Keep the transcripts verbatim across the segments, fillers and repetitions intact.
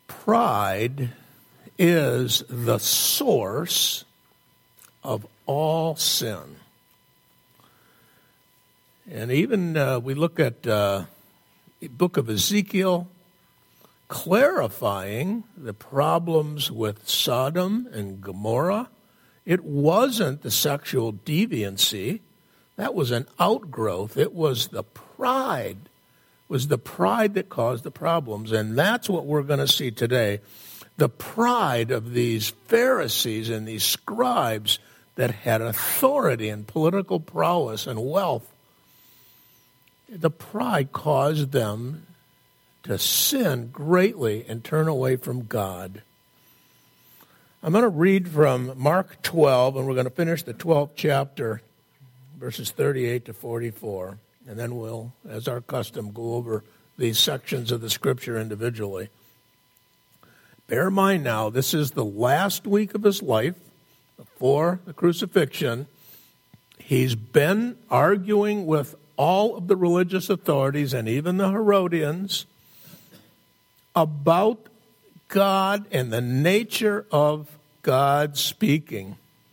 Pride is the source of all sin. And even uh, we look at uh, the book of Ezekiel, clarifying the problems with Sodom and Gomorrah. It wasn't the sexual deviancy. That was an outgrowth. It was the pride. It was the pride that caused the problems. And that's what we're going to see today. The pride of these Pharisees and these scribes that had authority and political prowess and wealth. The pride caused them to sin greatly and turn away from God. I'm going to read from Mark twelve, and we're going to finish the twelfth chapter, verses thirty-eight to forty-four. And then we'll, as our custom, go over these sections of the Scripture individually. Bear in mind now, this is the last week of his life before the crucifixion. He's been arguing with all of the religious authorities and even the Herodians about God and the nature of God speaking.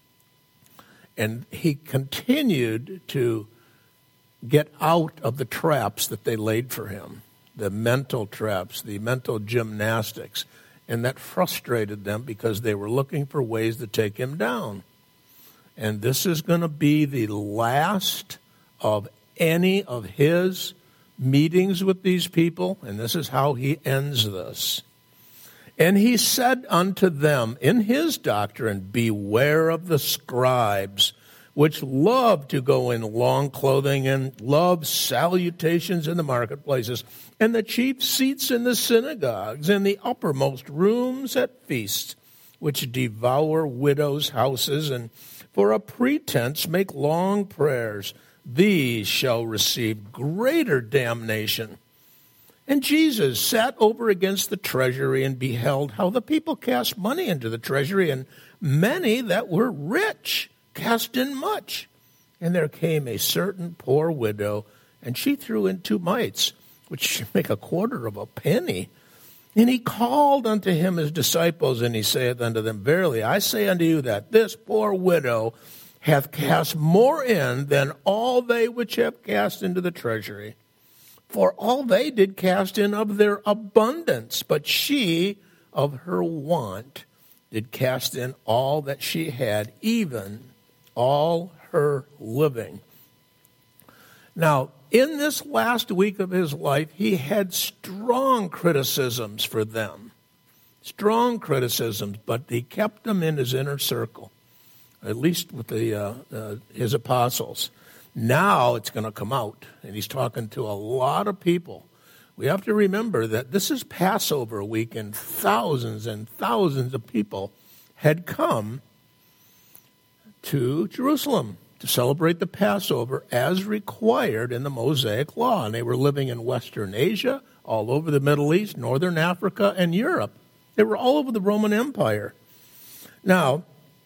And he continued to get out of the traps that they laid for him, the mental traps, the mental gymnastics. And that frustrated them because they were looking for ways to take him down. And this is going to be the last of any of his meetings with these people, and this is how he ends this. And he said unto them in his doctrine, beware of the scribes, which love to go in long clothing and love salutations in the marketplaces, and the chief seats in the synagogues, and the uppermost rooms at feasts, which devour widows' houses, and for a pretense make long prayers. These shall receive greater damnation. And Jesus sat over against the treasury and beheld how the people cast money into the treasury, and many that were rich cast in much. And there came a certain poor widow, and she threw in two mites, which should make a quarter of a penny. And he called unto him his disciples, and he saith unto them, verily, I say unto you that this poor widow hath cast more in than all they which have cast into the treasury. For all they did cast in of their abundance, but she of her want did cast in all that she had, even all her living. Now, in this last week of his life, he had strong criticisms for them. Strong criticisms, but he kept them in his inner circle, at least with the uh, uh, his apostles. Now it's going to come out, and he's talking to a lot of people. We have to remember that this is Passover week, and thousands and thousands of people had come to Jerusalem to celebrate the Passover as required in the Mosaic Law. And they were living in Western Asia, all over the Middle East, Northern Africa, and Europe. They were all over the Roman Empire. Now,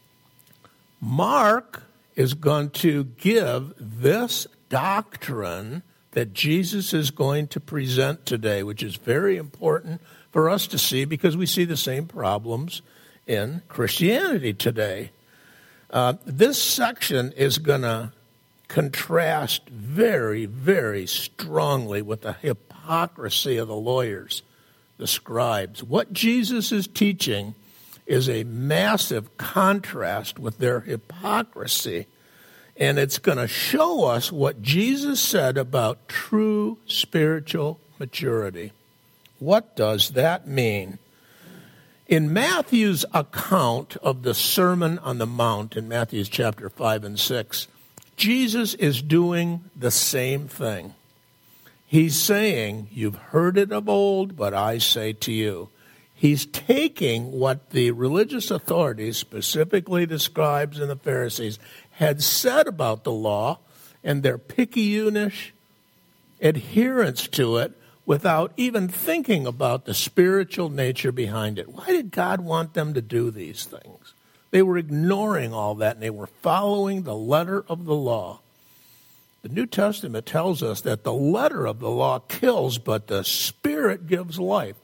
Mark is going to give this doctrine that Jesus is going to present today, which is very important for us to see because we see the same problems in Christianity today. Uh, this section is going to contrast very, very strongly with the hypocrisy of the lawyers, the scribes. What Jesus is teaching is a massive contrast with their hypocrisy. And it's going to show us what Jesus said about true spiritual maturity. What does that mean? In Matthew's account of the Sermon on the Mount, in Matthew chapter five and six, Jesus is doing the same thing. He's saying, you've heard it of old, but I say to you. He's taking what the religious authorities, specifically the scribes and the Pharisees, had said about the law and their picayunish adherence to it without even thinking about the spiritual nature behind it. Why did God want them to do these things? They were ignoring all that, and they were following the letter of the law. The New Testament tells us that the letter of the law kills, but the Spirit gives life.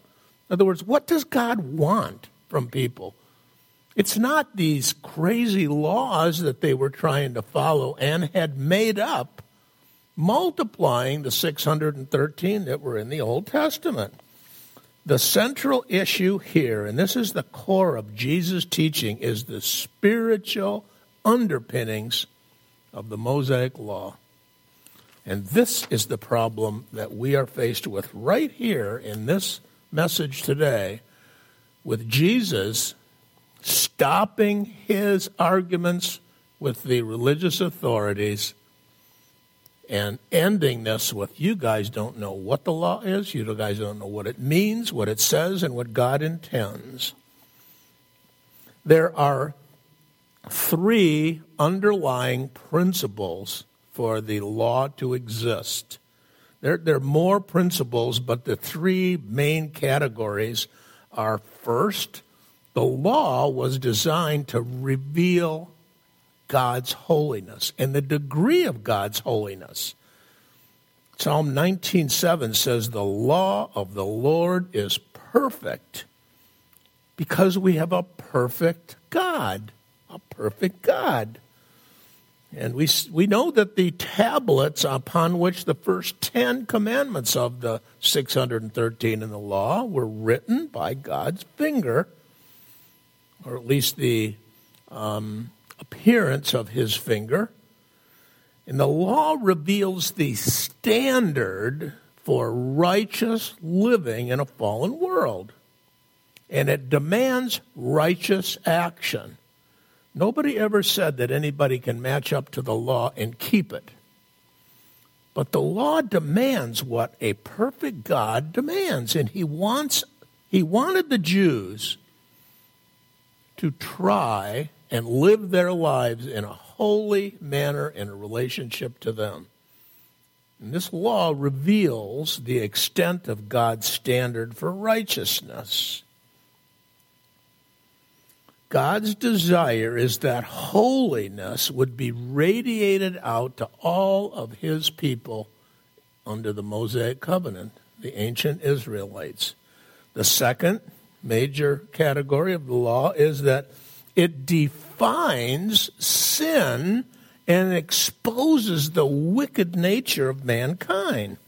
In other words, what does God want from people? It's not these crazy laws that they were trying to follow and had made up, multiplying the six hundred thirteen that were in the Old Testament. The central issue here, and this is the core of Jesus' teaching, is the spiritual underpinnings of the Mosaic Law. And this is the problem that we are faced with right here in this message today, with Jesus stopping his arguments with the religious authorities and ending this with, you guys don't know what the law is, you guys don't know what it means, what it says, and what God intends. There are three underlying principles for the law to exist. There, there are more principles, but the three main categories are: first, the law was designed to reveal God's holiness and the degree of God's holiness. Psalm nineteen seven says, the law of the Lord is perfect, because we have a perfect God, a perfect God. And we we know that the tablets upon which the first ten commandments of the six hundred thirteen in the law were written by God's finger, or at least the um, appearance of his finger. And the law reveals the standard for righteous living in a fallen world. And it demands righteous action. Nobody ever said that anybody can match up to the law and keep it. But the law demands what a perfect God demands. And he wants, he wanted the Jews to try and live their lives in a holy manner in a relationship to them. And this law reveals the extent of God's standard for righteousness. God's desire is that holiness would be radiated out to all of his people under the Mosaic covenant, the ancient Israelites. The second major category of the law is that it defines sin and exposes the wicked nature of mankind.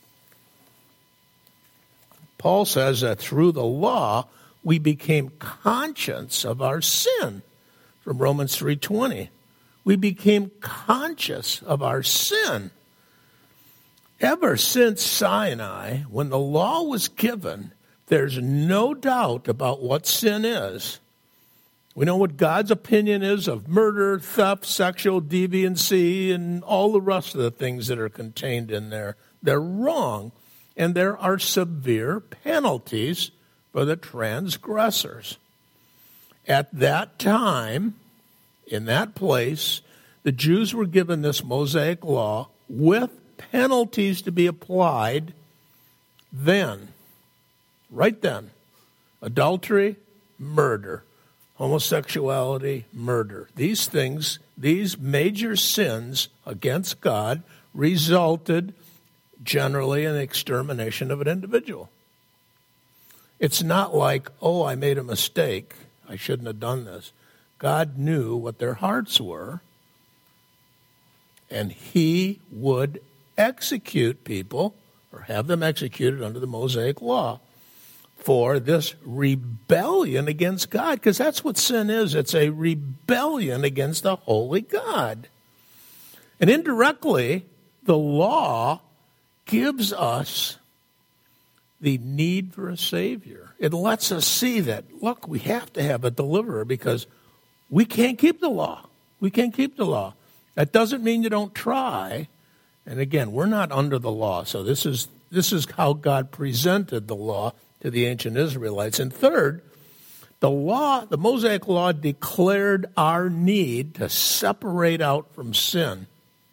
Paul says that through the law, we became conscious of our sin, from Romans three twenty. We became conscious of our sin. Ever since Sinai, when the law was given, there's no doubt about what sin is. We know what God's opinion is of murder, theft, sexual deviancy, and all the rest of the things that are contained in there. They're wrong, and there are severe penalties for the transgressors. At that time, in that place, the Jews were given this Mosaic law with penalties to be applied then, right then. Adultery, murder. Homosexuality, murder. These things, these major sins against God resulted generally in the extermination of an individual. It's not like, oh, I made a mistake. I shouldn't have done this. God knew what their hearts were, and he would execute people, or have them executed under the Mosaic law, for this rebellion against God, because that's what sin is. It's a rebellion against the holy God. And indirectly, the law gives us the need for a Savior. It lets us see that, look, we have to have a deliverer because we can't keep the law. We can't keep the law. That doesn't mean you don't try. And again, we're not under the law. So this is this is how God presented the law to the ancient Israelites. And third, the law, the Mosaic law declared our need to separate out from sin.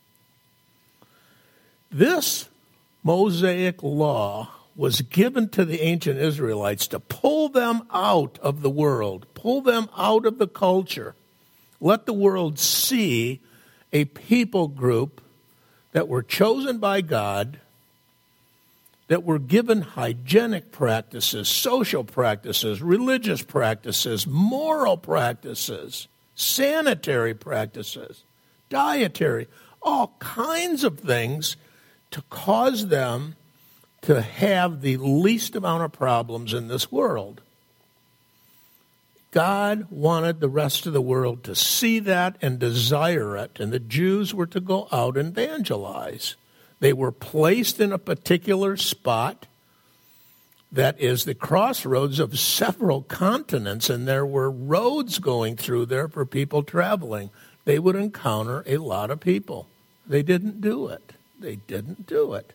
This Mosaic law was given to the ancient Israelites to pull them out of the world, pull them out of the culture, let the world see a people group that were chosen by God, that were given hygienic practices, social practices, religious practices, moral practices, sanitary practices, dietary, all kinds of things to cause them to have the least amount of problems in this world. God wanted the rest of the world to see that and desire it, and the Jews were to go out and evangelize. They were placed in a particular spot that is the crossroads of several continents, and there were roads going through there for people traveling. They would encounter a lot of people. They didn't do it. They didn't do it.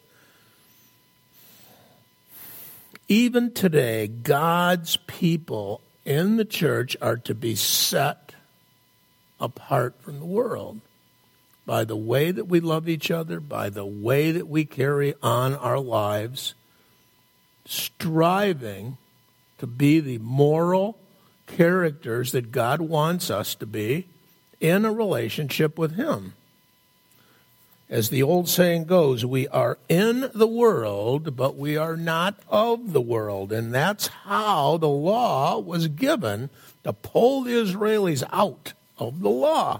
Even today, God's people in the church are to be set apart from the world by the way that we love each other, by the way that we carry on our lives, striving to be the moral characters that God wants us to be in a relationship with Him. As the old saying goes, we are in the world, but we are not of the world. And that's how the law was given, to pull the Israelis out of the law.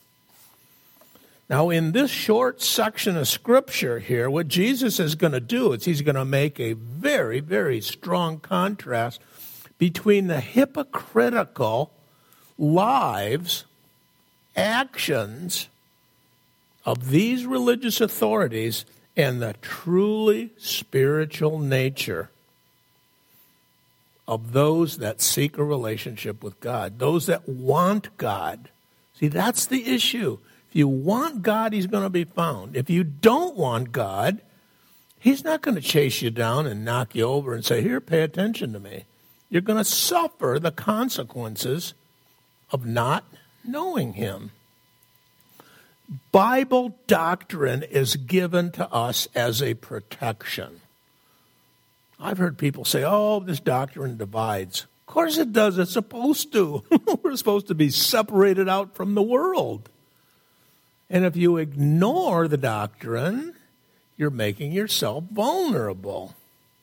Now, in this short section of Scripture here, what Jesus is going to do is he's going to make a very, very strong contrast between the hypocritical lives, actions of these religious authorities and the truly spiritual nature of those that seek a relationship with God, those that want God. See, that's the issue. If you want God, He's going to be found. If you don't want God, He's not going to chase you down and knock you over and say, here, pay attention to me. You're going to suffer the consequences of not knowing Him. Bible doctrine is given to us as a protection. I've heard people say, oh, this doctrine divides. Of course it does. It's supposed to. We're supposed to be separated out from the world. And if you ignore the doctrine, you're making yourself vulnerable.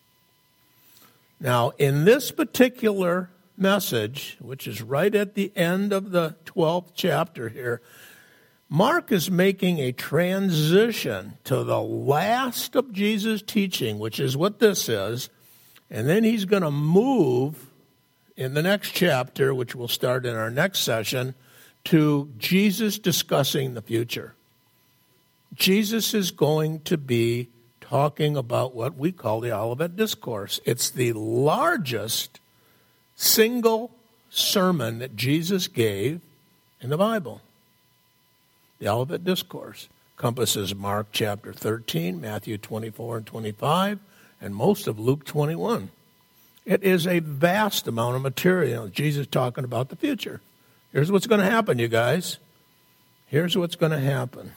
Now, in this particular message, which is right at the end of the twelfth chapter here, Mark is making a transition to the last of Jesus' teaching, which is what this is, and then he's going to move in the next chapter, which we'll start in our next session, to Jesus discussing the future. Jesus is going to be talking about what we call the Olivet Discourse. It's the largest single sermon that Jesus gave in the Bible. The Olivet Discourse encompasses Mark chapter thirteen, Matthew twenty-four and twenty-five, and most of Luke twenty-one. It is a vast amount of material. Jesus talking about the future. Here's what's going to happen, you guys. Here's what's going to happen.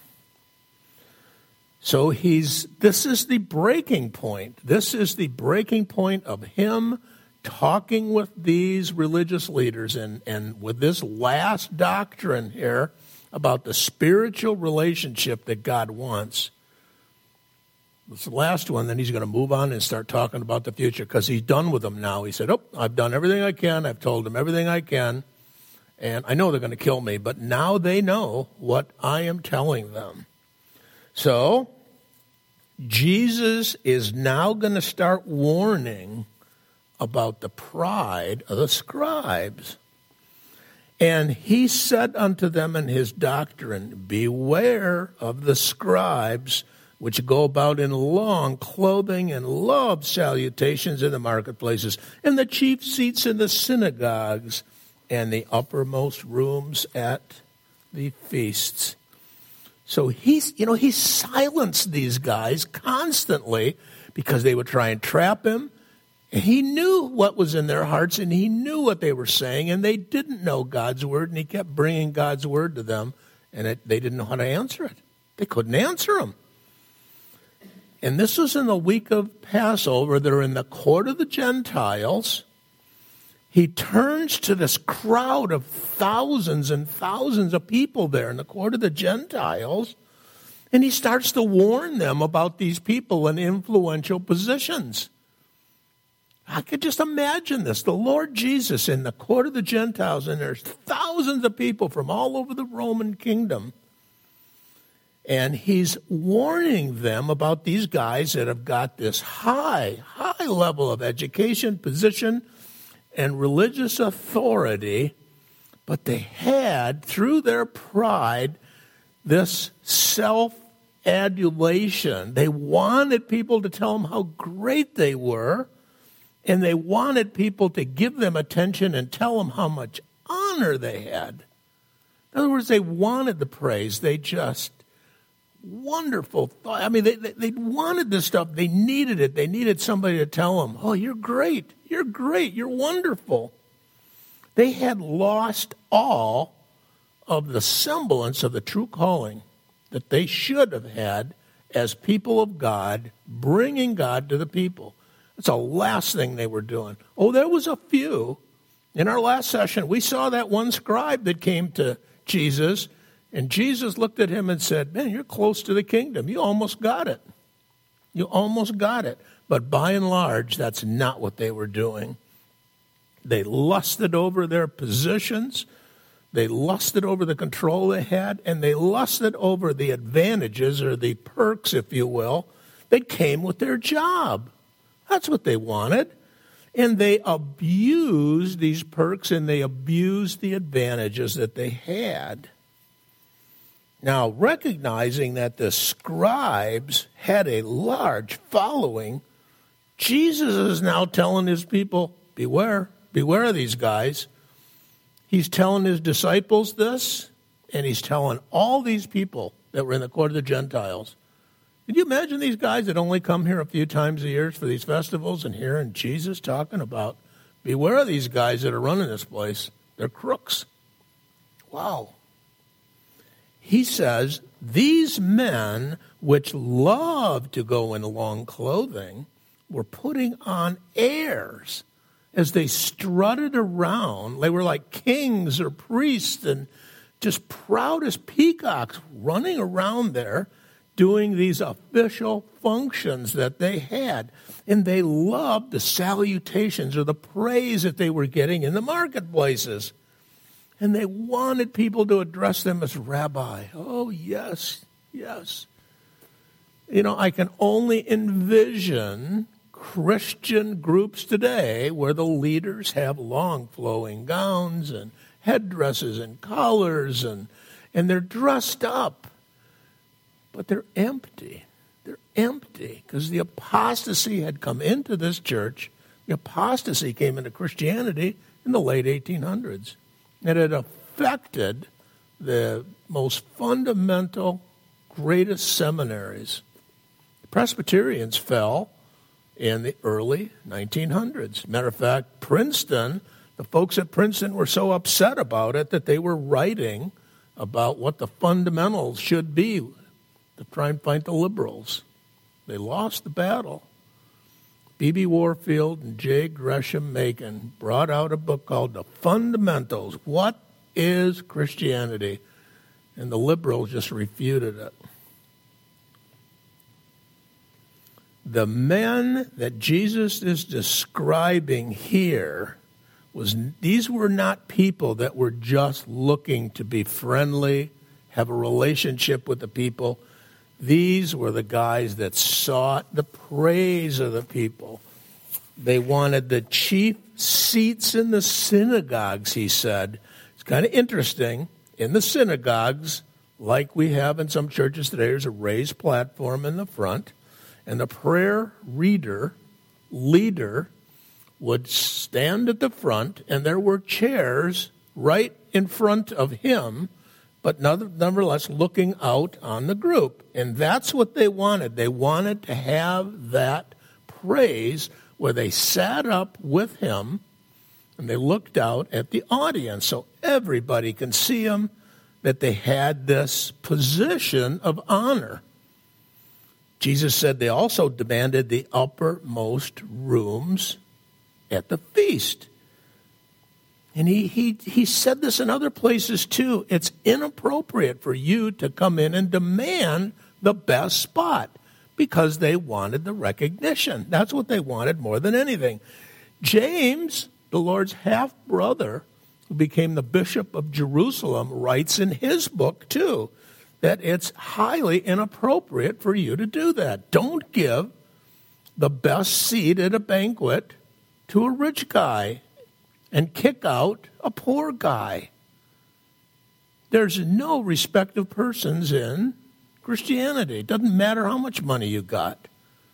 So he's, this is the breaking point. This is the breaking point of him talking with these religious leaders and, and with this last doctrine here about the spiritual relationship that God wants. It's the last one, then he's going to move on and start talking about the future because he's done with them now. He said, oh, I've done everything I can. I've told them everything I can. And I know they're going to kill me, but now they know what I am telling them. So, Jesus is now going to start warning about the pride of the scribes. And he said unto them in his doctrine, beware of the scribes which go about in long clothing and love salutations in the marketplaces, and the chief seats in the synagogues, and the uppermost rooms at the feasts. So he's, you know, he silenced these guys constantly because they would try and trap him. And he knew what was in their hearts, and he knew what they were saying, and they didn't know God's word, and he kept bringing God's word to them, and it, they didn't know how to answer it. They couldn't answer him. And this was in the week of Passover. They're in the court of the Gentiles. He turns to this crowd of thousands and thousands of people there in the court of the Gentiles, And he starts to warn them about these people in influential positions. I could just imagine this. The Lord Jesus in the court of the Gentiles, and there's thousands of people from all over the Roman kingdom. And he's warning them about these guys that have got this high, high level of education, position, and religious authority. But they had, through their pride, this self-adulation. They wanted people to tell them how great they were. And they wanted people to give them attention and tell them how much honor they had. In other words, they wanted the praise. They just, wonderful thought. I mean, they, they, they wanted this stuff. They needed it. They needed somebody to tell them, oh, you're great. You're great. You're wonderful. They had lost all of the semblance of the true calling that they should have had as people of God, bringing God to the people. That's the last thing they were doing. Oh, there was a few. In our last session, we saw that one scribe that came to Jesus, and Jesus looked at him and said, man, you're close to the kingdom. You almost got it. You almost got it. But by and large, that's not what they were doing. They lusted over their positions. They lusted over the control they had, and they lusted over the advantages or the perks, if you will, that came with their job. That's what they wanted. And they abused these perks and they abused the advantages that they had. Now, recognizing that the scribes had a large following, Jesus is now telling his people, beware, beware of these guys. He's telling his disciples this, and he's telling all these people that were in the court of the Gentiles. Can you imagine these guys that only come here a few times a year for these festivals and hearing Jesus talking about, beware of these guys that are running this place. They're crooks. Wow. He says, these men which love to go in long clothing were putting on airs as they strutted around. They were like kings or priests and just proud as peacocks running around there, doing these official functions that they had. And they loved the salutations or the praise that they were getting in the marketplaces. And they wanted people to address them as rabbi. Oh, yes, yes. You know, I can only envision Christian groups today where the leaders have long flowing gowns and headdresses and collars, and, and they're dressed up. But they're empty. They're empty because the apostasy had come into this church. The apostasy came into Christianity in the late eighteen hundreds. It had affected the most fundamental, greatest seminaries. The Presbyterians fell in the early nineteen hundreds. Matter of fact, Princeton, the folks at Princeton were so upset about it that they were writing about what the fundamentals should be to try and fight the liberals. They lost the battle. B B Warfield and J. Gresham Machen brought out a book called The Fundamentals. What is Christianity? And the liberals just refuted it. The men that Jesus is describing here, was these were not people that were just looking to be friendly, have a relationship with the people. These were the guys that sought the praise of the people. They wanted the chief seats in the synagogues, he said. It's kind of interesting. In the synagogues, like we have in some churches today, there's a raised platform in the front, and the prayer reader, leader, would stand at the front, and there were chairs right in front of him, but nevertheless looking out on the group. And that's what they wanted. They wanted to have that praise where they sat up with him and they looked out at the audience so everybody can see them, that they had this position of honor. Jesus said they also demanded the uppermost rooms at the feast. And he, he, he said this in other places too. It's inappropriate for you to come in and demand the best spot because they wanted the recognition. That's what they wanted more than anything. James, the Lord's half-brother, who became the bishop of Jerusalem, writes in his book, too, that it's highly inappropriate for you to do that. Don't give the best seat at a banquet to a rich guy and kick out a poor guy. There's no respect of persons in Christianity. It doesn't matter how much money you got.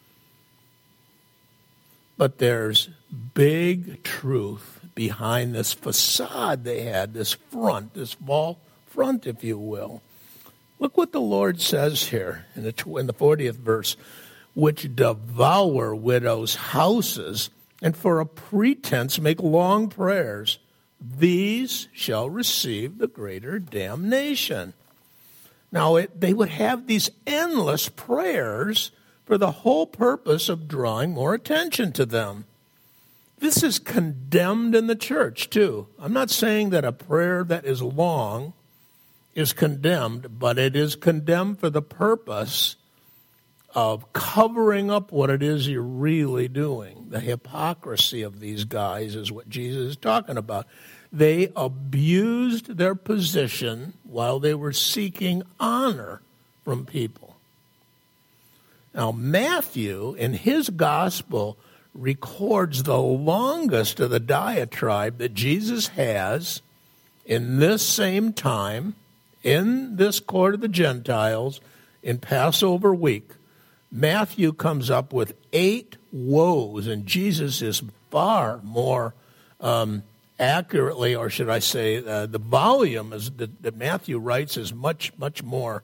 But there's big truth behind this facade they had, this front, this false front, if you will. Look what the Lord says here in the, in the fortieth verse, which devour widows' houses, and for a pretense make long prayers. These shall receive the greater damnation. Now, it, they would have these endless prayers for the whole purpose of drawing more attention to them. This is condemned in the church, too. I'm not saying that a prayer that is long is condemned, but it is condemned for the purpose of covering up what it is you're really doing. The hypocrisy of these guys is what Jesus is talking about. They abused their position while they were seeking honor from people. Now, Matthew, in his gospel, records the longest of the diatribe that Jesus has in this same time, in this court of the Gentiles, in Passover week. Matthew comes up with eight woes, and Jesus is far more um, accurately, or should I say, uh, the volume is, that, that Matthew writes is much, much more.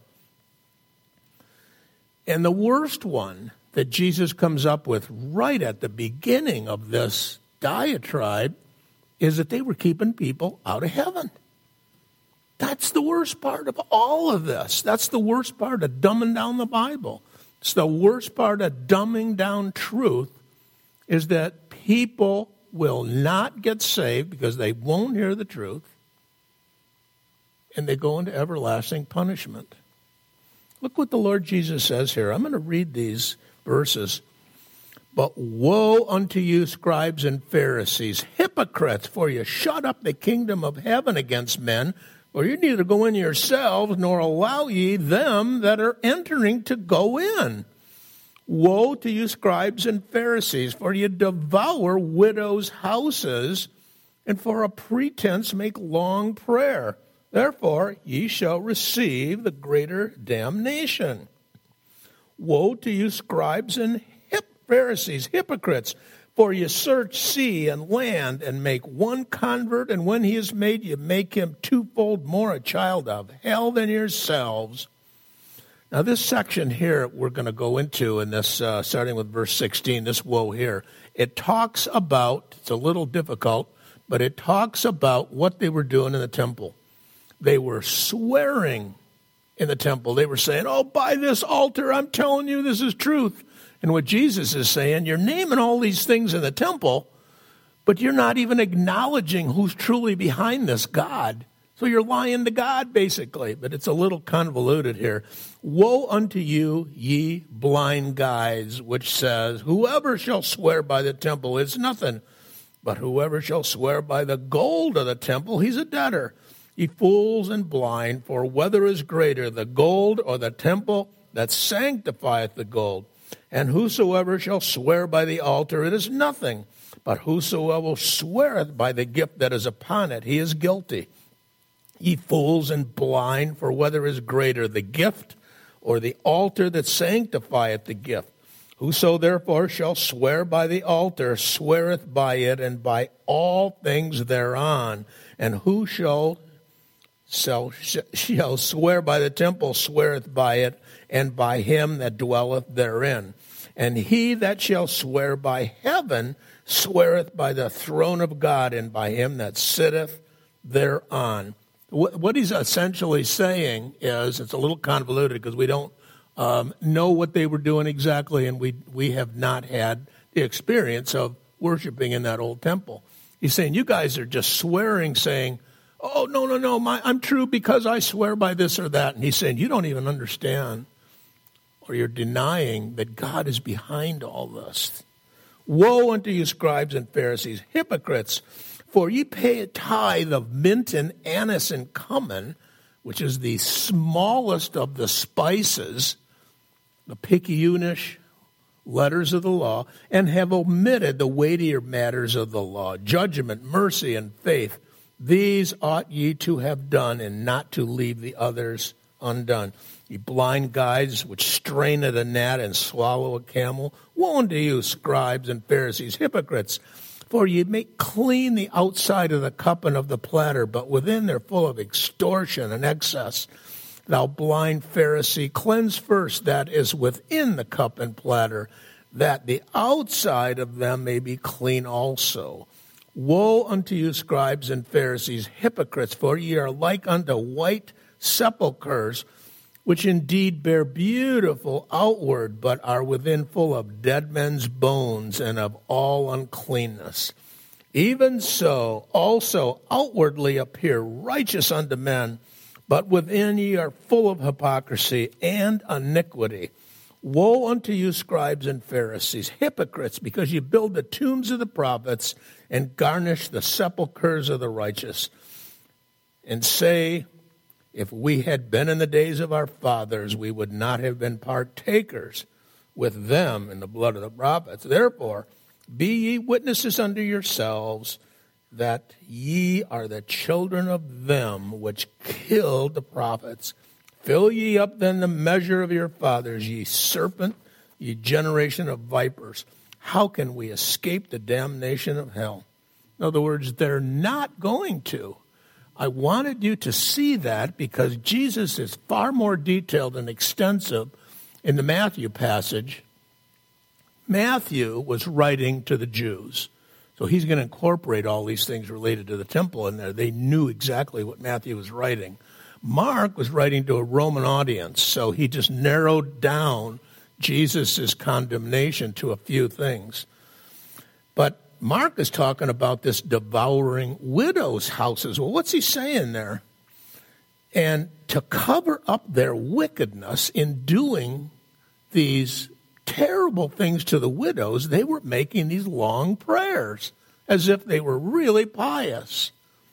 And the worst one that Jesus comes up with right at the beginning of this diatribe is that they were keeping people out of heaven. That's the worst part of all of this. That's the worst part of dumbing down the Bible. It's the worst part of dumbing down truth is that people will not get saved because they won't hear the truth, and they go into everlasting punishment. Look what the Lord Jesus says here. I'm going to read these verses. But woe unto you, scribes and Pharisees, hypocrites, for you shut up the kingdom of heaven against men, for you neither go in yourselves, nor allow ye them that are entering to go in. Woe to you, scribes and Pharisees, for you devour widows' houses, and for a pretense make long prayer. Therefore ye shall receive the greater damnation. Woe to you, scribes and Pharisees, hypocrites, for you search sea and land and make one convert, and when he is made, you make him twofold more a child of hell than yourselves. Now, this section here we're going to go into in this, uh, starting with verse sixteen, this woe here. It talks about, it's a little difficult, but it talks about what they were doing in the temple. They were swearing in the temple. They were saying, oh, by this altar, I'm telling you this is truth. And what Jesus is saying, you're naming all these things in the temple, but you're not even acknowledging who's truly behind this God. So you're lying to God, basically. But it's a little convoluted here. Woe unto you, ye blind guides, which says, whoever shall swear by the temple is nothing, but whoever shall swear by the gold of the temple, he's a debtor. Ye fools and blind, for whether is greater, the gold or the temple that sanctifieth the gold? And whosoever shall swear by the altar, it is nothing. But whosoever sweareth by the gift that is upon it, he is guilty. Ye fools and blind, for whether is greater, the gift or the altar that sanctifieth the gift? Whoso therefore shall swear by the altar, sweareth by it, and by all things thereon. And who shall, shall, shall swear by the temple, sweareth by it, and by him that dwelleth therein. And he that shall swear by heaven sweareth by the throne of God, and by him that sitteth thereon. What he's essentially saying is, it's a little convoluted because we don't um, know what they were doing exactly, and we we have not had the experience of worshiping in that old temple. He's saying, you guys are just swearing, saying, oh, no, no, no, my, I'm true because I swear by this or that. And he's saying, you don't even understand or you're denying that God is behind all this. Woe unto you, scribes and Pharisees, hypocrites, for ye pay a tithe of mint and anise and cumin, which is the smallest of the spices, the picayunish letters of the law, and have omitted the weightier matters of the law, judgment, mercy, and faith. These ought ye to have done, and not to leave the others undone. Ye blind guides, which strain at a gnat and swallow a camel. Woe unto you, scribes and Pharisees, hypocrites! For ye make clean the outside of the cup and of the platter, but within they're full of extortion and excess. Thou blind Pharisee, cleanse first that is within the cup and platter, that the outside of them may be clean also. Woe unto you, scribes and Pharisees, hypocrites, for ye are like unto white sepulchres, which indeed bear beautiful outward, but are within full of dead men's bones and of all uncleanness. Even so also outwardly appear righteous unto men, but within ye are full of hypocrisy and iniquity. Woe unto you, scribes and Pharisees, hypocrites, because you build the tombs of the prophets and garnish the sepulchres of the righteous, and say, if we had been in the days of our fathers, we would not have been partakers with them in the blood of the prophets. Therefore, be ye witnesses unto yourselves that ye are the children of them which killed the prophets. Fill ye up then the measure of your fathers, ye serpent, ye generation of vipers. How can we escape the damnation of hell? In other words, they're not going to. I wanted you to see that because Jesus is far more detailed and extensive in the Matthew passage. Matthew was writing to the Jews. So he's going to incorporate all these things related to the temple in there. They knew exactly what Matthew was writing. Mark was writing to a Roman audience, so he just narrowed down Jesus' condemnation to a few things. But Mark is talking about this devouring widows' houses. Well, what's he saying there? And to cover up their wickedness in doing these terrible things to the widows, they were making these long prayers as if they were really pious.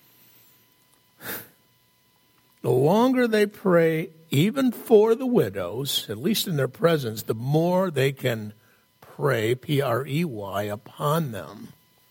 The longer they pray, even for the widows, at least in their presence, the more they can pray, P R E Y, upon them.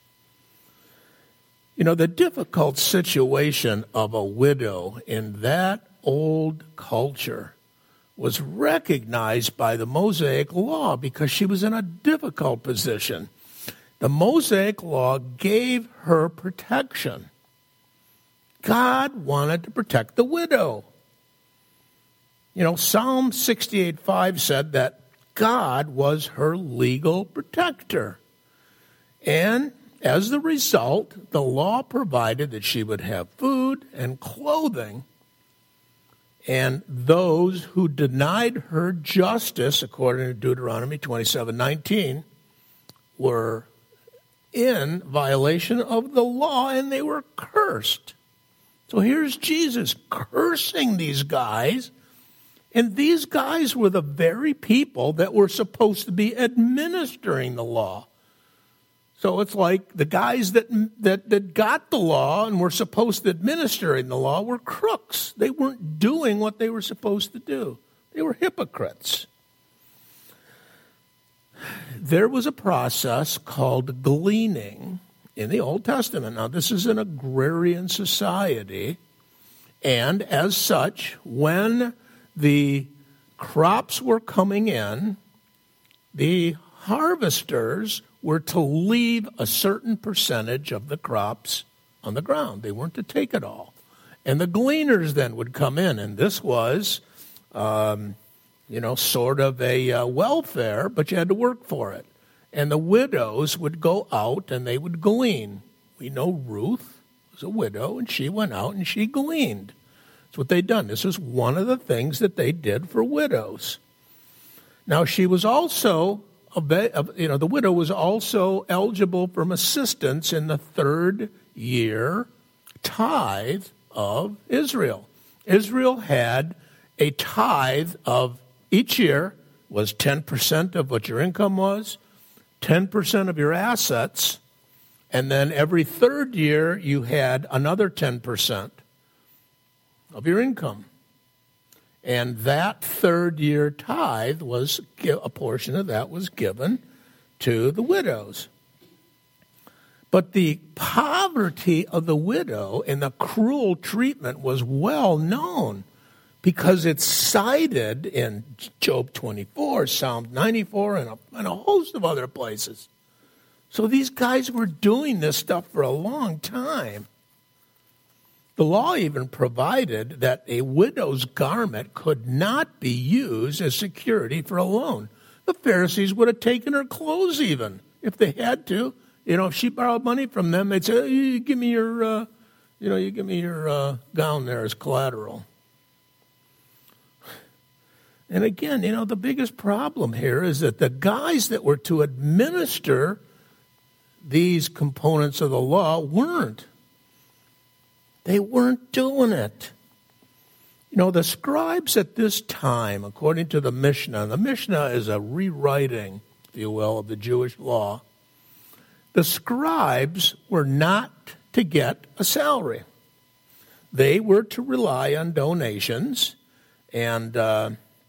You know, the difficult situation of a widow in that old culture was recognized by the Mosaic Law because she was in a difficult position. The Mosaic Law gave her protection. God wanted to protect the widow. You know, Psalm sixty-eight five said that God was her legal protector. And as the result, the law provided that she would have food and clothing. And those who denied her justice, according to Deuteronomy twenty-seven nineteen, were in violation of the law and they were cursed. So here's Jesus cursing these guys. And these guys were the very people that were supposed to be administering the law. So it's like the guys that, that that got the law and were supposed to administer in the law were crooks. They weren't doing what they were supposed to do. They were hypocrites. There was a process called gleaning in the Old Testament. Now, this is an agrarian society, and as such, when the crops were coming in, the harvesters were to leave a certain percentage of the crops on the ground. They weren't to take it all. And the gleaners then would come in, and this was, um, you know, sort of a uh, welfare, but you had to work for it. And the widows would go out and they would glean. We know Ruth was a widow, and she went out and she gleaned. That's what they'd done. This was one of the things that they did for widows. Now, she was also, you know, the widow was also eligible from assistance in the third year tithe of Israel. Israel had a tithe of each year was ten percent of what your income was, ten percent of your assets, and then every third year you had another ten percent of your income. And that third year tithe was, a portion of that was given to the widows. But the poverty of the widow and the cruel treatment was well known because it's cited in Job twenty-four, Psalm ninety-four, and a, and a host of other places. So these guys were doing this stuff for a long time. The law even provided that a widow's garment could not be used as security for a loan. The Pharisees would have taken her clothes even if they had to. You know, if she borrowed money from them, they'd say, oh, you give me your, uh, you know, you give me your uh, gown there as collateral. And again, you know, the biggest problem here is that the guys that were to administer these components of the law weren't. They weren't doing it. You know, the scribes at this time, according to the Mishnah, the Mishnah is a rewriting, if you will, of the Jewish law. The scribes were not to get a salary. They were to rely on donations, and uh,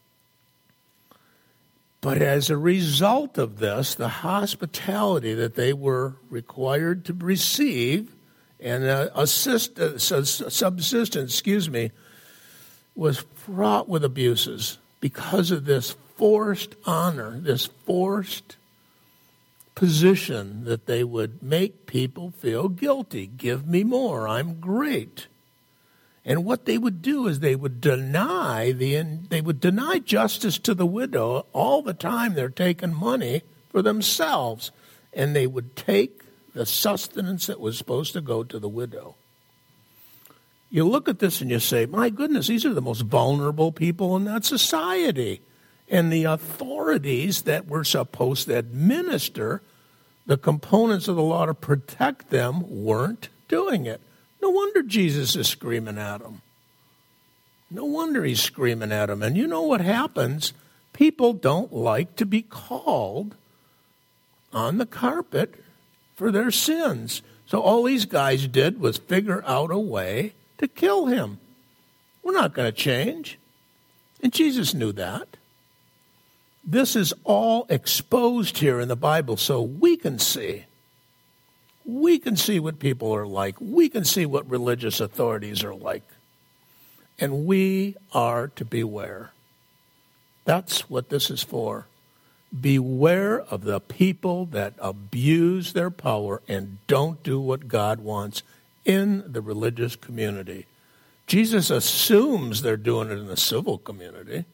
but as a result of this, the hospitality that they were required to receive and uh, assist, uh, subsistence, excuse me, was fraught with abuses because of this forced honor, this forced position that they would make people feel guilty. Give me more. I'm great. And what they would do is they would deny the they would deny justice to the widow all the time. They're taking money for themselves, and they would take the sustenance that was supposed to go to the widow. You look at this and you say, my goodness, these are the most vulnerable people in that society. And the authorities that were supposed to administer the components of the law to protect them weren't doing it. No wonder Jesus is screaming at them. No wonder he's screaming at them. And you know what happens? People don't like to be called on the carpet for their sins. So all these guys did was figure out a way to kill him. We're not going to change. And Jesus knew that. This is all exposed here in the Bible so we can see. We can see what people are like. We can see what religious authorities are like. And we are to beware. That's what this is for. Beware of the people that abuse their power and don't do what God wants in the religious community. Jesus assumes they're doing it in the civil community.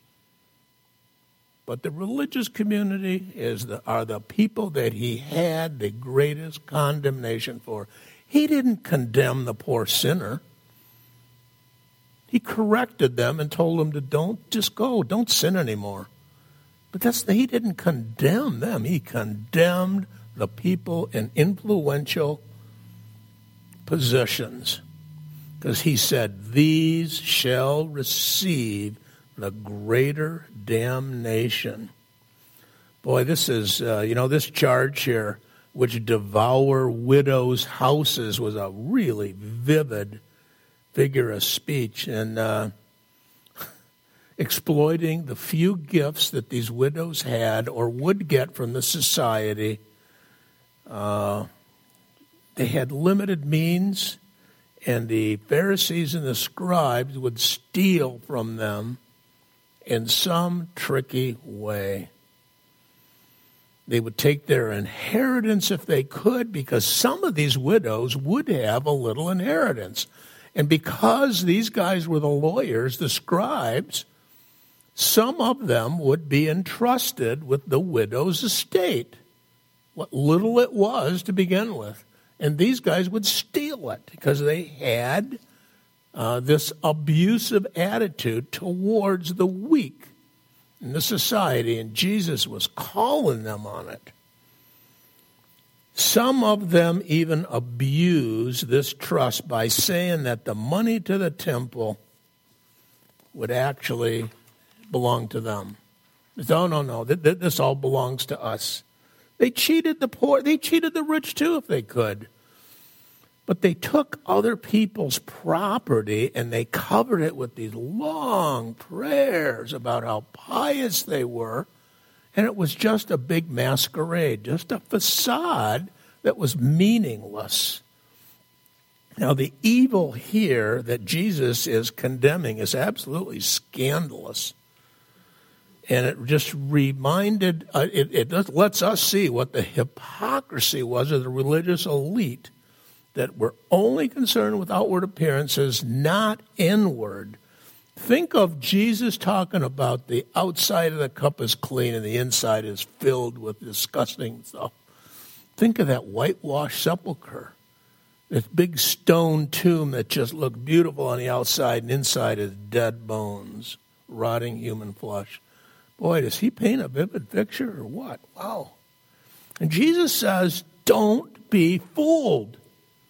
But the religious community is the, are the people that he had the greatest condemnation for. He didn't condemn the poor sinner. He corrected them and told them to don't just go, don't sin anymore. But that's he didn't condemn them. He condemned the people in influential positions. Because he said, these shall receive the greater damnation. Boy, this is, uh, you know, this charge here, which devour widows' houses, was a really vivid figure of speech. And uh, exploiting the few gifts that these widows had or would get from the society. Uh, they had limited means, and the Pharisees and the scribes would steal from them in some tricky way. They would take their inheritance if they could, because some of these widows would have a little inheritance. And because these guys were the lawyers, the scribes, some of them would be entrusted with the widow's estate, what little it was to begin with. And these guys would steal it because they had uh, this abusive attitude towards the weak in the society, and Jesus was calling them on it. Some of them even abused this trust by saying that the money to the temple would actually belong to them. No, no, no. This all belongs to us. They cheated the poor. They cheated the rich too if they could. But they took other people's property and they covered it with these long prayers about how pious they were. And it was just a big masquerade, just a facade that was meaningless. Now, the evil here that Jesus is condemning is absolutely scandalous. And it just reminded, uh, it, it lets us see what the hypocrisy was of the religious elite that were only concerned with outward appearances, not inward. Think of Jesus talking about the outside of the cup is clean and the inside is filled with disgusting stuff. Think of that whitewashed sepulcher, this big stone tomb that just looked beautiful on the outside and inside is dead bones, rotting human flesh. Boy, does he paint a vivid picture or what? Wow. And Jesus says, don't be fooled.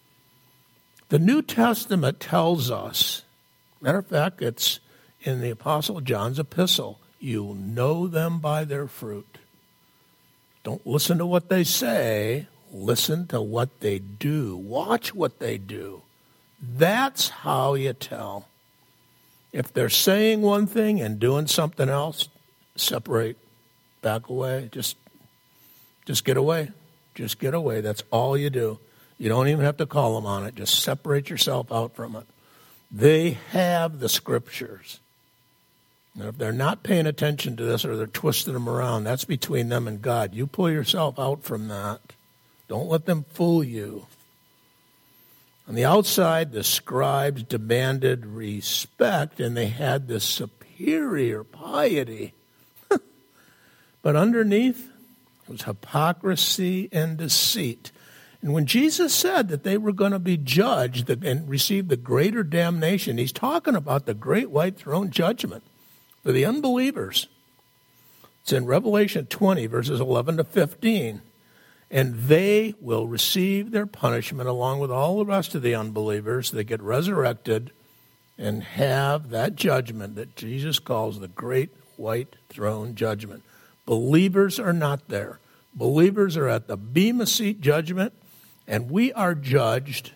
The New Testament tells us, matter of fact, it's in the Apostle John's epistle, you'll know them by their fruit. Don't listen to what they say, listen to what they do. Watch what they do. That's how you tell. If they're saying one thing and doing something else, separate, back away, just just get away. Just get away. That's all you do. You don't even have to call them on it. Just separate yourself out from it. They have the scriptures. And if they're not paying attention to this or they're twisting them around, that's between them and God. You pull yourself out from that. Don't let them fool you. On the outside, the scribes demanded respect, and they had this superior piety. But underneath, it was hypocrisy and deceit. And when Jesus said that they were going to be judged and receive the greater damnation, he's talking about the great white throne judgment for the unbelievers. It's in Revelation twenty, verses eleven to fifteen. And they will receive their punishment along with all the rest of the unbelievers. They get resurrected and have that judgment that Jesus calls the great white throne judgment. Believers are not there. Believers are at the Bema Seat judgment, and we are judged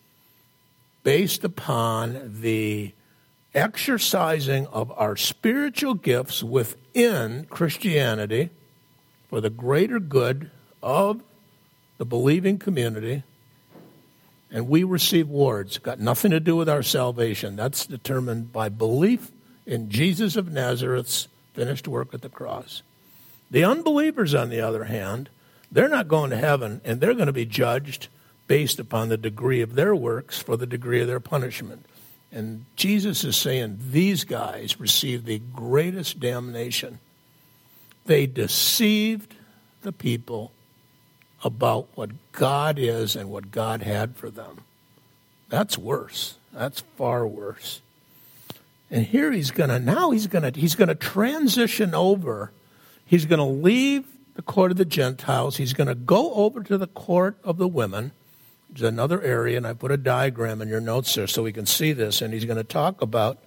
based upon the exercising of our spiritual gifts within Christianity for the greater good of the believing community, and we receive rewards. Got nothing to do with our salvation. That's determined by belief in Jesus of Nazareth's finished work at the cross. The unbelievers, on the other hand, they're not going to heaven, and they're going to be judged based upon the degree of their works for the degree of their punishment. And Jesus is saying these guys received the greatest damnation. They deceived the people about what God is and what God had for them. That's worse. That's far worse. And here he's going to, now he's going to, he's going to transition over. He's going to leave the court of the Gentiles. He's going to go over to the court of the women, which is another area, and I put a diagram in your notes there so we can see this. And he's going to talk about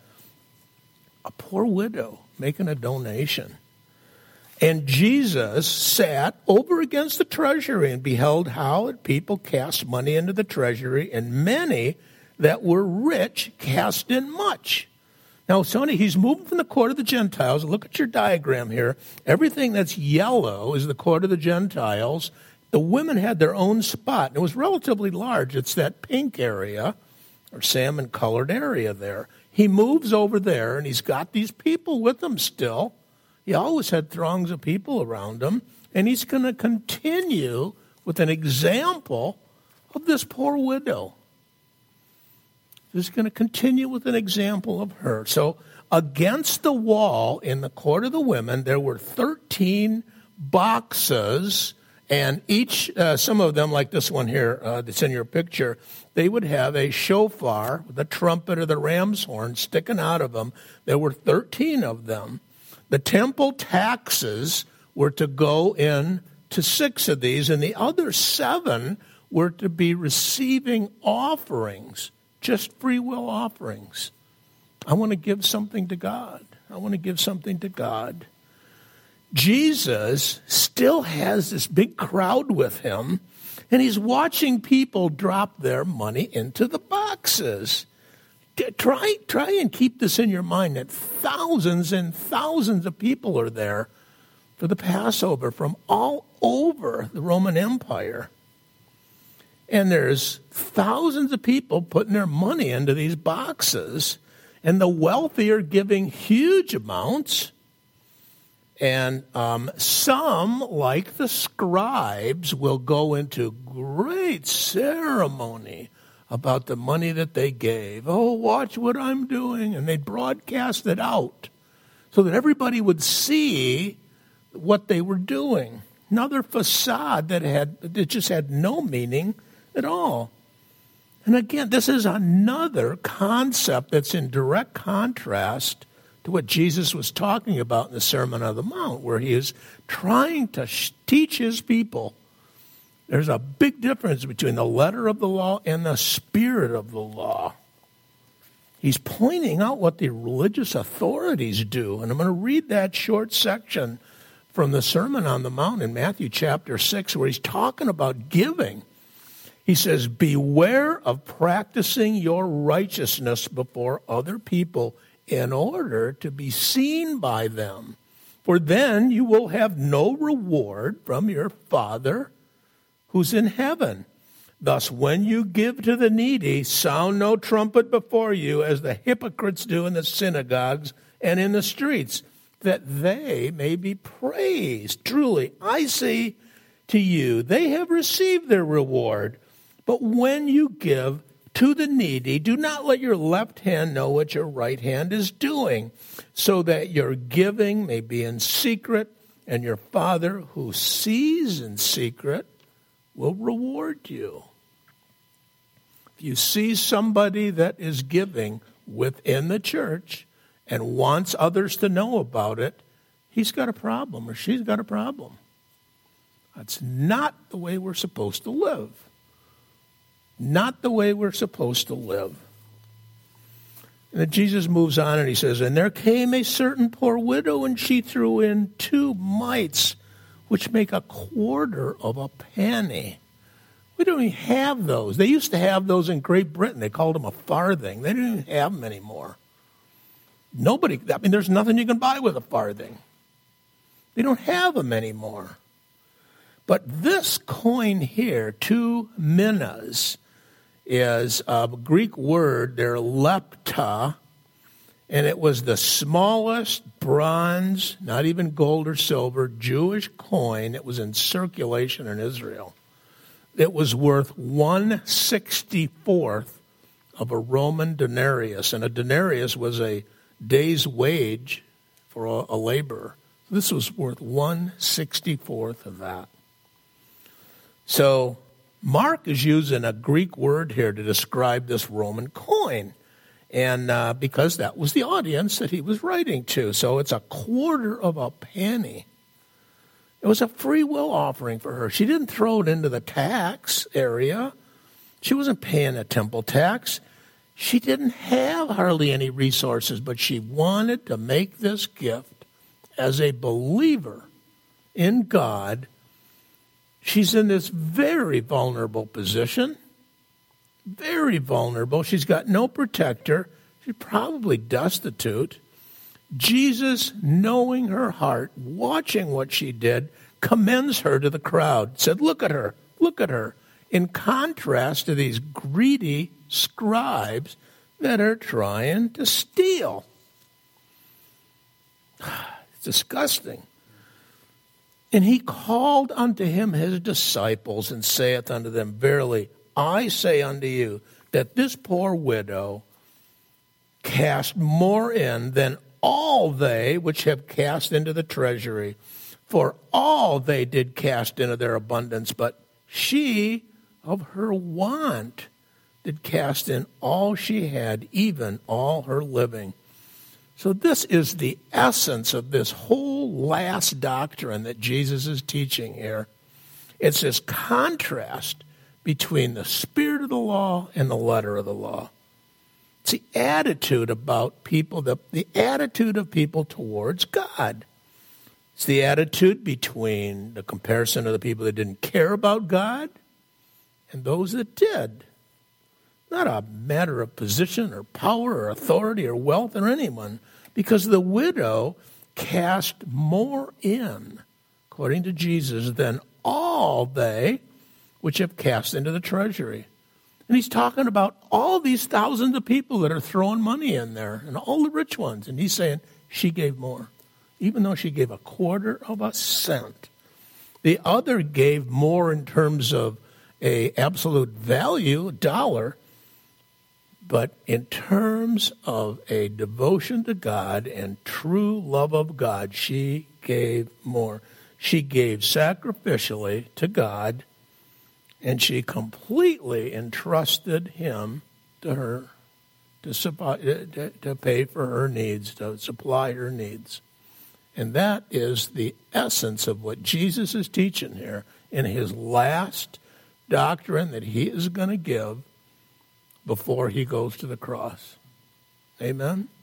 a poor widow making a donation. And Jesus sat over against the treasury and beheld how people cast money into the treasury, and many that were rich cast in much. Now, Sonny, he's moving from the court of the Gentiles. Look at your diagram here. Everything that's yellow is the court of the Gentiles. The women had their own spot. It was relatively large. It's that pink area or salmon-colored area there. He moves over there, and he's got these people with him still. He always had throngs of people around him, and he's going to continue with an example of this poor widow. He's going to continue with an example of her. So against the wall in the court of the women, there were thirteen boxes, and each, uh, some of them, like this one here uh, that's in your picture, they would have a shofar, the trumpet or the ram's horn sticking out of them. There were thirteen of them. The temple taxes were to go in to six of these, and the other seven were to be receiving offerings, just free will offerings. I want to give something to God. I want to give something to God. Jesus still has this big crowd with him, and he's watching people drop their money into the boxes. Try, try and keep this in your mind that thousands and thousands of people are there for the Passover from all over the Roman Empire. And there's thousands of people putting their money into these boxes, and the wealthy are giving huge amounts. And um, some, like the scribes, will go into great ceremony about the money that they gave. Oh, watch what I'm doing. And they'd broadcast it out so that everybody would see what they were doing. Another facade that had that just had no meaning at all. And again, this is another concept that's in direct contrast to what Jesus was talking about in the Sermon on the Mount, where he is trying to sh- teach his people there's a big difference between the letter of the law and the spirit of the law. He's pointing out what the religious authorities do. And I'm going to read that short section from the Sermon on the Mount in Matthew chapter six, where he's talking about giving. He says, beware of practicing your righteousness before other people in order to be seen by them. For then you will have no reward from your Father who's in heaven. Thus, when you give to the needy, sound no trumpet before you, as the hypocrites do in the synagogues and in the streets, that they may be praised. Truly, I say to you, they have received their reward. But when you give to the needy, do not let your left hand know what your right hand is doing, so that your giving may be in secret, and your Father who sees in secret will reward you. If you see somebody that is giving within the church and wants others to know about it, he's got a problem or she's got a problem. That's not the way we're supposed to live. Not the way we're supposed to live. And then Jesus moves on and he says, and there came a certain poor widow, and she threw in two mites, which make a quarter of a penny. We don't even have those. They used to have those in Great Britain. They called them a farthing. They don't even have them anymore. Nobody, I mean, there's nothing you can buy with a farthing. They don't have them anymore. But this coin here, two minas, is a Greek word, they're lepta, and it was the smallest bronze, not even gold or silver, Jewish coin that was in circulation in Israel. It was worth one sixty-fourth of a Roman denarius, and a denarius was a day's wage for a, a laborer. This was worth one sixty-fourth of that. So Mark is using a Greek word here to describe this Roman coin, and uh, because that was the audience that he was writing to. So it's a quarter of a penny. It was a free will offering for her. She didn't throw it into the tax area. She wasn't paying a temple tax. She didn't have hardly any resources, but she wanted to make this gift as a believer in God. She's in this very vulnerable position, very vulnerable. She's got no protector. She's probably destitute. Jesus, knowing her heart, watching what she did, commends her to the crowd, said, look at her, look at her, in contrast to these greedy scribes that are trying to steal. It's disgusting. And he called unto him his disciples, and saith unto them, verily, I say unto you, that this poor widow cast more in than all they which have cast into the treasury. For all they did cast into their abundance, but she of her want did cast in all she had, even all her living. So this is the essence of this whole last doctrine that Jesus is teaching here. It's this contrast between the spirit of the law and the letter of the law. It's the attitude about people, the, the attitude of people towards God. It's the attitude between the comparison of the people that didn't care about God and those that did. Not a matter of position or power or authority or wealth or anyone, because the widow cast more in, according to Jesus, than all they which have cast into the treasury. And he's talking about all these thousands of people that are throwing money in there, and all the rich ones. And he's saying she gave more, even though she gave a quarter of a cent. The other gave more in terms of a absolute value, a dollar, but in terms of a devotion to God and true love of God, she gave more. She gave sacrificially to God, and she completely entrusted him to her to, supply, to, to pay for her needs, to supply her needs. And that is the essence of what Jesus is teaching here in his last doctrine that he is going to give before he goes to the cross. Amen?